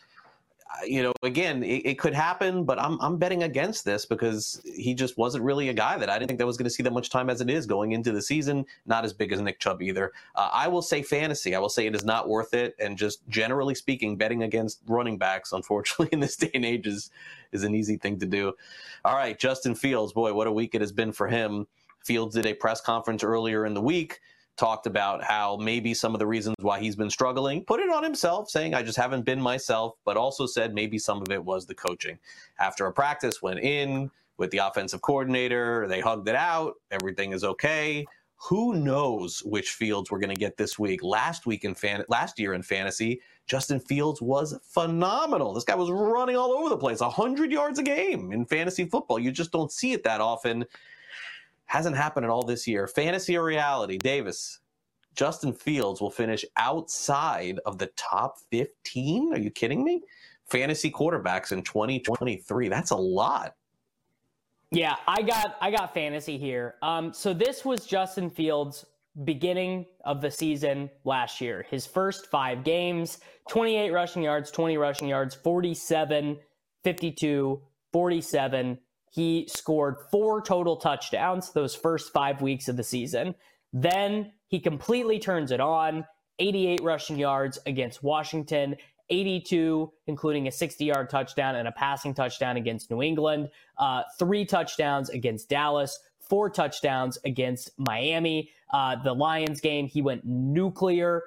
Again, it could happen, but I'm betting against this because he just wasn't really a guy that I didn't think that was going to see that much time as it is going into the season. Not as big as Nick Chubb either. I will say fantasy. I will say it is not worth it. And just generally speaking, betting against running backs, unfortunately, in this day and age is an easy thing to do. All right, Justin Fields, boy, what a week it has been for him. Fields did a press conference earlier in the week, talked about how maybe some of the reasons why he's been struggling, put it on himself, saying, I just haven't been myself, but also said maybe some of it was the coaching. After a practice, went in with the offensive coordinator, they hugged it out, everything is okay. Who knows which Fields we're going to get this week? Last year in fantasy, Justin Fields was phenomenal. This guy was running all over the place, 100 yards a game in fantasy football. You just don't see it that often. Hasn't happened at all this year. Fantasy or reality? Davis, Justin Fields will finish outside of the top 15? Are you kidding me? Fantasy quarterbacks in 2023. That's a lot. Yeah, I got fantasy here. So this was Justin Fields' beginning of the season last year. His first 5 games, 28 rushing yards, 20 rushing yards, 47, 52, 47. He scored 4 total touchdowns those first 5 weeks of the season. Then he completely turns it on. 88 rushing yards against Washington, 82, including a 60-yard touchdown and a passing touchdown against New England, 3 touchdowns against Dallas, 4 touchdowns against Miami. The Lions game, he went nuclear,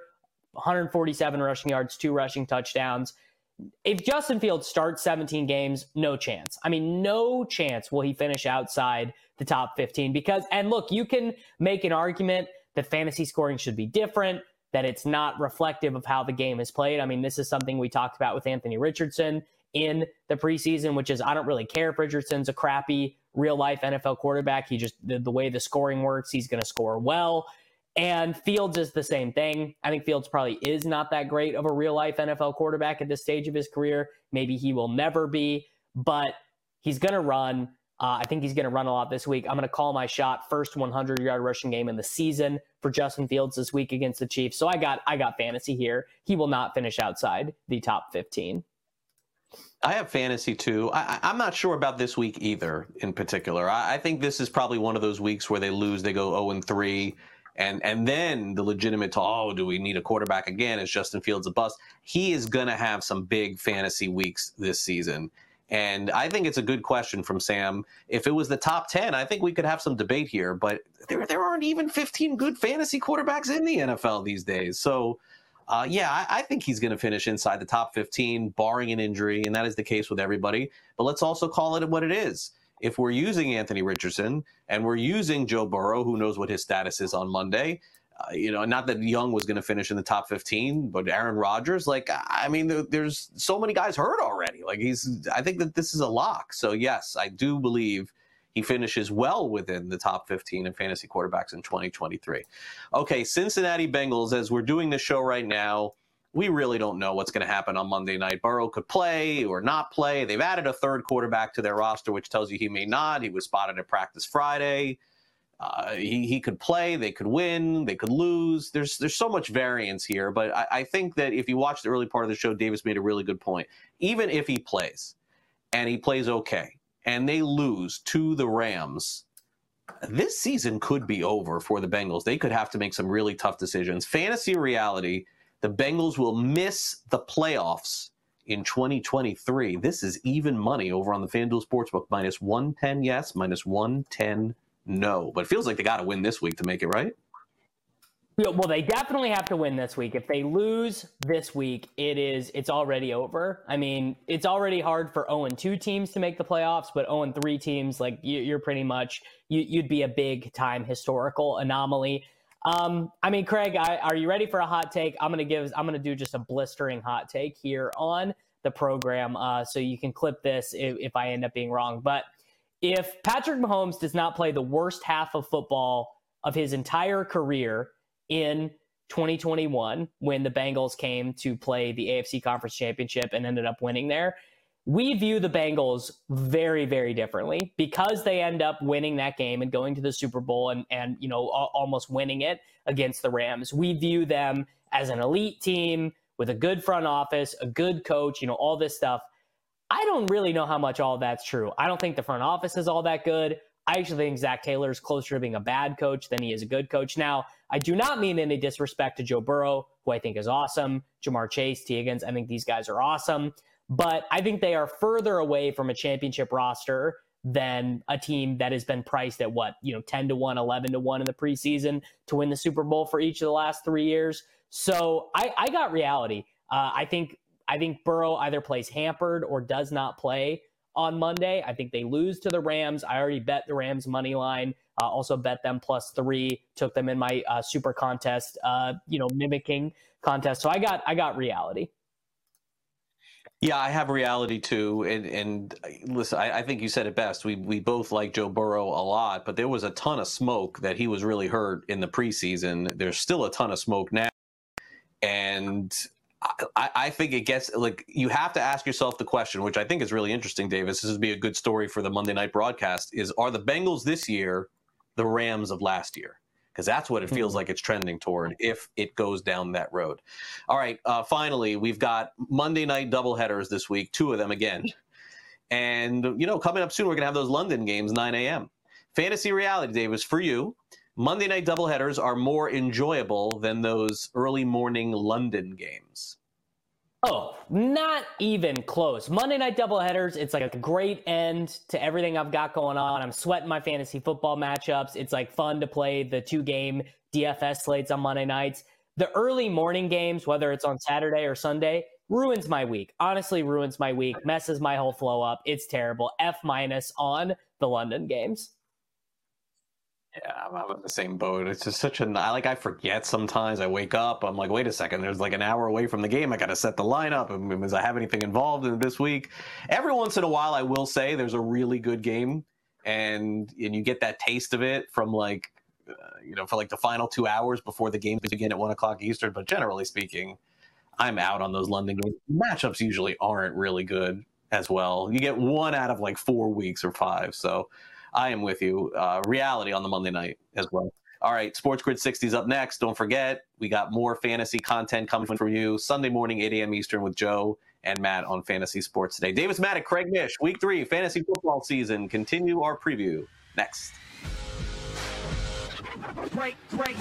147 rushing yards, 2 rushing touchdowns. If Justin Fields starts 17 games, no chance. I mean, no chance will he finish outside the top 15 and look, you can make an argument that fantasy scoring should be different, that it's not reflective of how the game is played. I mean, this is something we talked about with Anthony Richardson in the preseason, which is I don't really care if Richardson's a crappy real-life NFL quarterback. He just, the way the scoring works, he's going to score well. And Fields is the same thing. I think Fields probably is not that great of a real-life NFL quarterback at this stage of his career. Maybe he will never be, but he's going to run. I think he's going to run a lot this week. I'm going to call my shot. First 100-yard rushing game in the season for Justin Fields this week against the Chiefs. So I got fantasy here. He will not finish outside the top 15. I have fantasy too. I'm not sure about this week either in particular. I think this is probably one of those weeks where they lose, they go 0-3. And then the legitimate talk, do we need a quarterback again? Is Justin Fields a bust? He is going to have some big fantasy weeks this season. And I think it's a good question from Sam. If it was the top 10, I think we could have some debate here. But there aren't even 15 good fantasy quarterbacks in the NFL these days. So, I think he's going to finish inside the top 15, barring an injury. And that is the case with everybody. But let's also call it what it is. If we're using Anthony Richardson and we're using Joe Burrow, who knows what his status is on Monday, not that Young was going to finish in the top 15, but Aaron Rodgers, there's so many guys hurt already. I think that this is a lock. So yes, I do believe he finishes well within the top 15 in fantasy quarterbacks in 2023. Okay, Cincinnati Bengals, as we're doing this show right now, we really don't know what's going to happen on Monday night. Burrow could play or not play. They've added a third quarterback to their roster, which tells you he may not. He was spotted at practice Friday. He could play. They could win. They could lose. There's so much variance here. But I think that if you watch the early part of the show, Davis made a really good point. Even if he plays, and he plays okay, and they lose to the Rams, this season could be over for the Bengals. They could have to make some really tough decisions. Fantasy reality, the Bengals will miss the playoffs in 2023. This is even money over on the FanDuel Sportsbook. Minus 110, yes. Minus 110, no. But it feels like they got to win this week to make it, right? Well, they definitely have to win this week. If they lose this week, it's already over. I mean, it's already hard for 0-2 teams to make the playoffs, but 0-3 teams, like you're pretty much, you'd be a big time historical anomaly. I mean, Craig, are you ready for a hot take? I'm going to do just a blistering hot take here on the program. So you can clip this if I end up being wrong. But if Patrick Mahomes does not play the worst half of football of his entire career in 2021, when the Bengals came to play the AFC Conference Championship and ended up winning there, we view the Bengals very, very differently because they end up winning that game and going to the Super Bowl and almost winning it against the Rams. We view them as an elite team with a good front office, a good coach, all this stuff. I don't really know how much all that's true. I don't think the front office is all that good. I actually think Zach Taylor is closer to being a bad coach than he is a good coach. Now, I do not mean any disrespect to Joe Burrow, who I think is awesome, Jamar Chase, T. Higgins. I think these guys are awesome. But I think they are further away from a championship roster than a team that has been priced at 10-1, 11-1 in the preseason to win the Super Bowl for each of the last 3 years. So I got reality. I think Burrow either plays hampered or does not play on Monday. I think they lose to the Rams. I already bet the Rams money line. Also bet them +3. Took them in my super contest, mimicking contest. So I got reality. Yeah, I have reality too. And listen, I think you said it best. We both like Joe Burrow a lot, but there was a ton of smoke that he was really hurt in the preseason. There's still a ton of smoke now. And I think it gets like you have to ask yourself the question, which I think is really interesting, Davis. This would be a good story for the Monday night broadcast, are the Bengals this year the Rams of last year? Because that's what it feels like it's trending toward if it goes down that road. All right, finally, we've got Monday night doubleheaders this week, 2 of them again. And, coming up soon, we're going to have those London games, 9 a.m. Fantasy reality, Davis, for you, Monday night doubleheaders are more enjoyable than those early morning London games. Oh, not even close. Monday night doubleheaders, it's like a great end to everything I've got going on. I'm sweating my fantasy football matchups. It's like fun to play the 2-game DFS slates on Monday nights. The early morning games, whether it's on Saturday or Sunday, ruins my week. Honestly, ruins my week, messes my whole flow up. It's terrible. F- on the London games. Yeah, I'm in the same boat. It's just I forget sometimes. I wake up, I'm like, wait a second, there's like an hour away from the game. I got to set the lineup. Does I have anything involved in this week? Every once in a while, I will say there's a really good game and you get that taste of it from for the final 2 hours before the games begin at 1:00 Eastern. But generally speaking, I'm out on those London games. Matchups usually aren't really good as well. You get 1 out of 4 weeks or 5. So I am with you. Reality on the Monday night as well. All right, Sports Grid 60 is up next. Don't forget, we got more fantasy content coming for you Sunday morning, 8 a.m. Eastern with Joe and Matt on Fantasy Sports Today. Davis Maddock, Craig Mish, Week 3, fantasy football season. Continue our preview next. Break.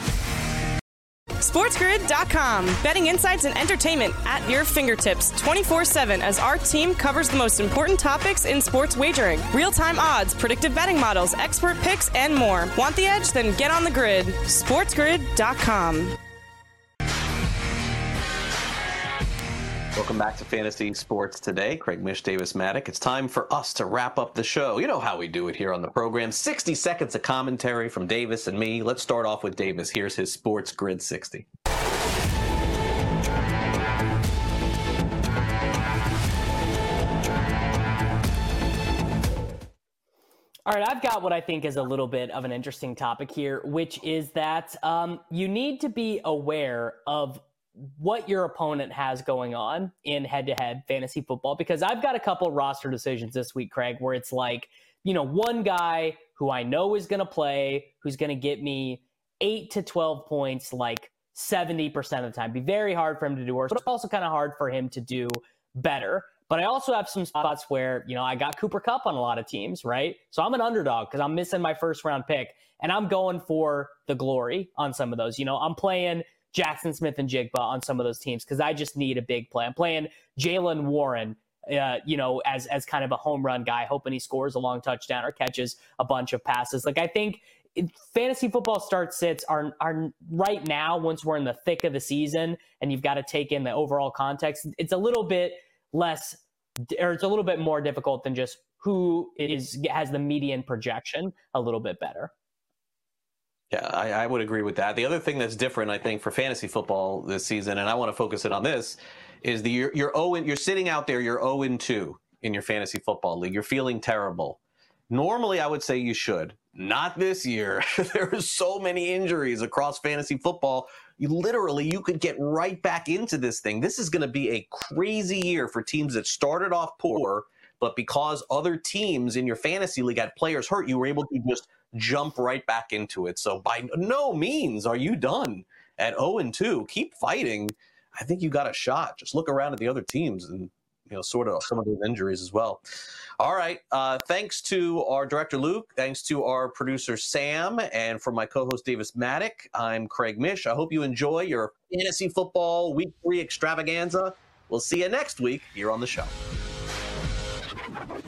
SportsGrid.com. Betting insights and entertainment at your fingertips 24/7 as our team covers the most important topics in sports wagering. Real-time odds, predictive betting models, expert picks, and more. Want the edge? Then get on the grid. SportsGrid.com. Welcome back to Fantasy Sports Today. Craig Mish, Davis Maddock. It's time for us to wrap up the show. You know how we do it here on the program. 60 seconds of commentary from Davis and me. Let's start off with Davis. Here's his Sports Grid 60. All right, I've got what I think is a little bit of an interesting topic here, which is that you need to be aware of what your opponent has going on in head-to-head fantasy football, because I've got a couple roster decisions this week, Craig, where it's like, one guy who I know is going to play, who's going to get me 8 to 12 points, like 70% of the time. Be very hard for him to do worse, but also kind of hard for him to do better. But I also have some spots where, I got Cooper Kupp on a lot of teams, right? So I'm an underdog because I'm missing my first round pick, and I'm going for the glory on some of those. I'm playing Jackson Smith and Jigba on some of those teams because I just need a big play. I'm playing Jaylen Warren, as kind of a home run guy, hoping he scores a long touchdown or catches a bunch of passes. Like, I think fantasy football start-sits are right now, once we're in the thick of the season and you've got to take in the overall context, it's a little bit less, or it's a little bit more difficult than just who has the median projection a little bit better. Yeah, I would agree with that. The other thing that's different, I think, for fantasy football this season, and I want to focus it on this, is you're sitting out there, you're 0-2 in your fantasy football league. You're feeling terrible. Normally, I would say you should. Not this year. There are so many injuries across fantasy football. You could get right back into this thing. This is going to be a crazy year for teams that started off poor, but because other teams in your fantasy league had players hurt, you were able to just jump right back into it. So by no means are you done at 0-2. Keep fighting. I think you got a shot. Just look around at the other teams and sort of some of those injuries as well. All right. Thanks to our director, Luke. Thanks to our producer, Sam. And for my co-host, Davis Maddock, I'm Craig Mish. I hope you enjoy your fantasy football week 3 extravaganza. We'll see you next week here on the show.